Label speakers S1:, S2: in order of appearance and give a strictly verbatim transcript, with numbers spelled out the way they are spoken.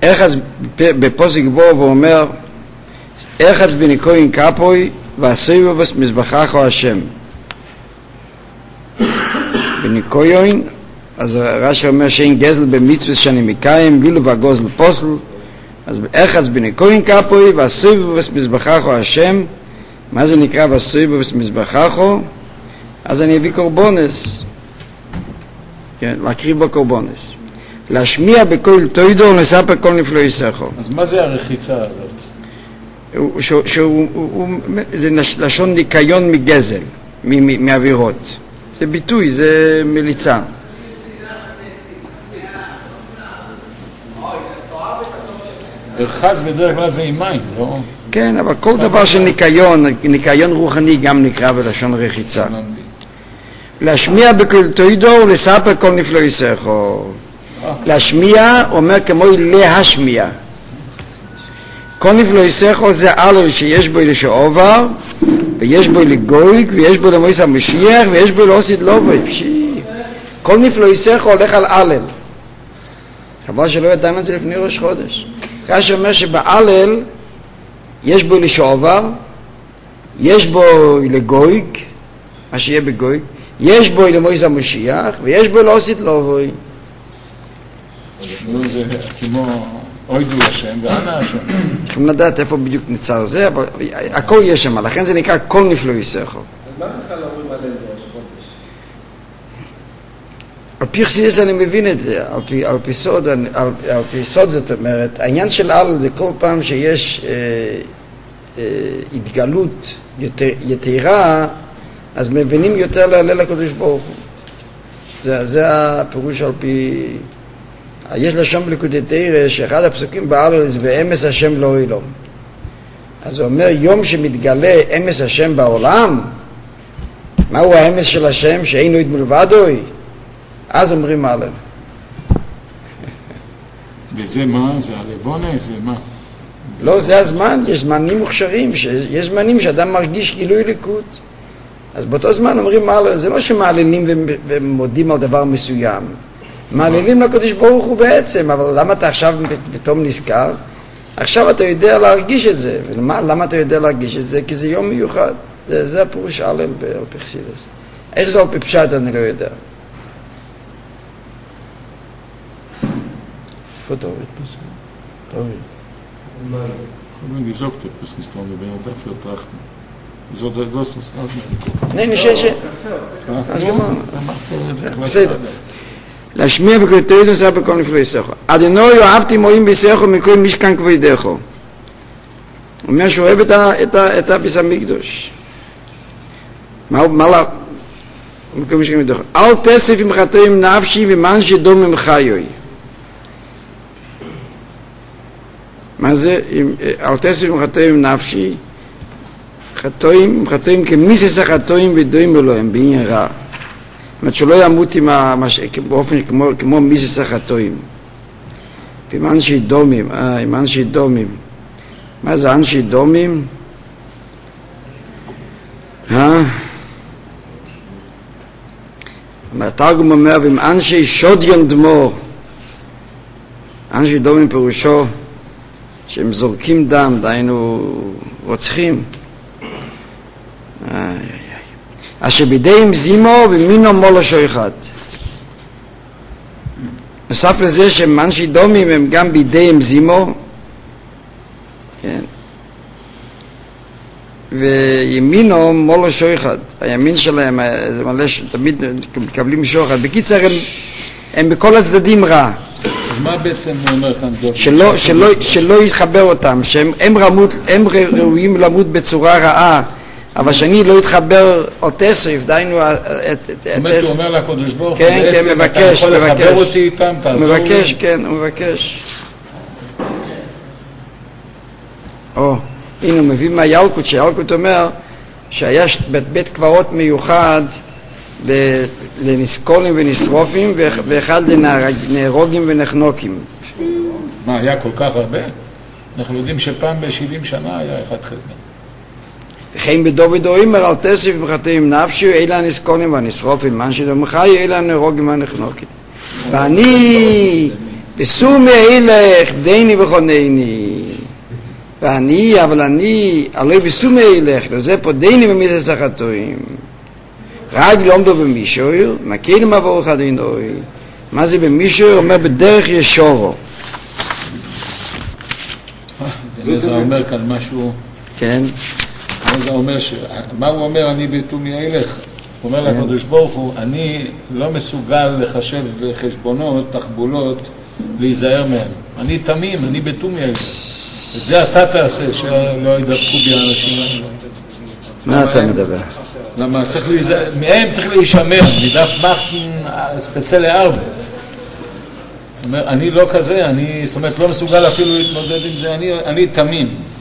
S1: אחז בפוסק בו ואומר, אחז בניקוין קפוי והסויבוס מזבחך או השם. בניקוין, אז רש"י אומר שאין גזל במצווה שאני מקיים, לולו והגוזל פוסל, אז אחז בניקוין קפוי והסויבוס מזבחך או השם. מה זה נקרא והסויבוס מזבחך או? אז אני אביא קורבונס, כן, להקריב בקורבונס. להשמיע בכל תוידו ולספר כל נפלאי סכו.
S2: אז מה זה הרחיצה הזאת?
S1: שהוא, שהוא, הוא, זה לשון ניקיון מגזל, מאווירות. זה ביטוי, זה מליצה.
S2: הרחץ בדרך כלל זה עם מים, לא?
S1: כן, אבל כל דבר של ניקיון, ניקיון רוחני גם נקרא בלשון רחיצה. להשמיע בכל תוידו ולספר כל נפלאי סכו. להשמיע אומר כמו להשמיע. כל נפלאי סכו זה הלל שיש בו לשעובר, ויש בו לגויג, ויש בו למויס המשיח, ויש בו לעושית לובוי. כל נפלאי סכו הולך על הלל. חבל שלא ידענו את זה לפני ראש חודש. רש"י אומר שבהלל יש בו לשעובר, יש בו לגויג, מה שיהיה בגויג, יש בו למויס המשיח, ויש בו לעושית לובוי.
S2: זה כמו אוידו השם ואנה השם.
S1: צריכים לדעת איפה בדיוק נצר זה, אבל הכל יש שם, לכן זה נקרא כל נפלאי סכו.
S3: אז מה בכלל אומרים הלל בראש חודש?
S1: על פי חסידות אני מבין את זה, על פי, על פי סוד, על, על פי סוד זאת אומרת, העניין של הלל זה כל פעם שיש אה, אה, התגלות יותר, יתרה, אז מבינים יותר להלל לקדוש ברוך הוא. זה, זה הפירוש על פי... יש לשון בליקוטי תורה שאחד הפסוקים בהלל זה ואמס השם לא אילום. אז הוא אומר יום שמתגלה אמס השם בעולם, מהו האמס של השם שאינו עד מלבדוי? אז אומרים הלל.
S2: וזה מה? זה הלבונה? זה מה?
S1: לא, זה הזמן, יש זמנים מוכשרים, יש זמנים שאדם מרגיש גילוי ליקוט. אז באותו זמן אומרים הלל, זה לא שמעללים ומודים על דבר מסוים. מעלילים לקדוש ברוך הוא בעצם, אבל למה אתה עכשיו פתאום נזכר? עכשיו אתה יודע להרגיש את זה. ולמה, למה אתה יודע להרגיש את זה? כי זה יום מיוחד. זה, זה הפירוש הלל על פי חסידות. איך זה על פי פשט אני לא יודע. איפה אתה עובד פה? לא עובד.
S2: מה? חברים gesagt, etwas müsst man über dafür trachten. So das was auch.
S1: Nein, nicht schön. אז גמרנו. בסדר. להשמיע בכל תוידו זה בכל נפלאי סכו. אדוני אהבתי מורים בסכו מכל משכן כבודך. הוא אומר שהוא אוהב את, את, את הביס המקדוש. מה הוא אמר? מכל משכן כבודך. אל תסף עם חטאים נפשי ומאן שדומם חיוי. מה זה? אל תסף עם חטאים נפשי. חטאים, חטאים כמיסס החטאים ודוים אלוהם בעניין רע. זאת אומרת שלא ימות עם המש... באופן כמו, כמו מיסס החטאים. ועם אנשי דומים, אה, עם אנשי דומים. מה זה אנשי דומים? אה? התרגום אומר, ועם אנשי שודיון דמור. אנשי דומים פירושו שהם זורקים דם, דהיינו רוצחים. איי איי איי. אשר בידיהם זימו ומינו מולו שויחד. נוסף לזה שהם אנשי דומים הם גם בידיהם זימו, כן, וימינו מולו שויחד. הימין שלהם זה מלא שתמיד מקבלים שוחד. בקיצר הם, הם בכל הצדדים רע.
S2: אז מה בעצם הוא אומר כאן?
S1: שלא, שלא, שלא יתחבר אותם, שהם הם רמות, הם ראויים למות בצורה רעה, אבל שאני לא אתחבר על תסף, דיינו את תסף.
S2: זאת אומרת, הוא אומר לקדוש ברוך הוא,
S1: כן, כן, מבקש,
S2: אתה יכול לחבר אותי איתם, תעזור לי.
S1: מבקש, כן, הוא מבקש. או, הנה הוא מביא מהילקוט, שהילקוט אומר שהיה בית, בית קברות מיוחד לנסקולים ונשרופים, ואחד לנהרוגים ונחנוקים.
S2: מה, היה כל כך הרבה? אנחנו יודעים שפעם ב-שבעים שנה היה אחד כזה.
S1: וכן בדוד אומר על תסף וחטאים נפשי, אלה הנסקונים והנשרופים, מה שדום חי, אלה הנהרוגים והנחנוקים. ואני בסומי הילך דייני וחונני, ואני, אבל אני, הלוי בסומי הילך, לזה פה דייני ומיסס החטואים. רק לא עומדו במישור, מקיינו מעבור אחד אינוי. מה זה במישור? אומר בדרך ישורו.
S2: זה אומר כאן משהו...
S1: כן.
S2: זה אומר ש... מה הוא אומר? אני בתומי הילך. הוא אומר לקדוש ברוך הוא, אני לא מסוגל לחשב חשבונות, תחבולות, להיזהר מהם. אני תמים, אני בתומי הילך. את זה אתה תעשה, שלא ידבקו בי האנשים האלה.
S1: מה אתה מדבר?
S2: למה צריך להיזהר, מהם צריך להישמר, מדף מחן ספציאלי ארבט. אומר, אני לא כזה, אני, זאת אומרת, לא מסוגל אפילו להתמודד עם זה, אני, אני תמים.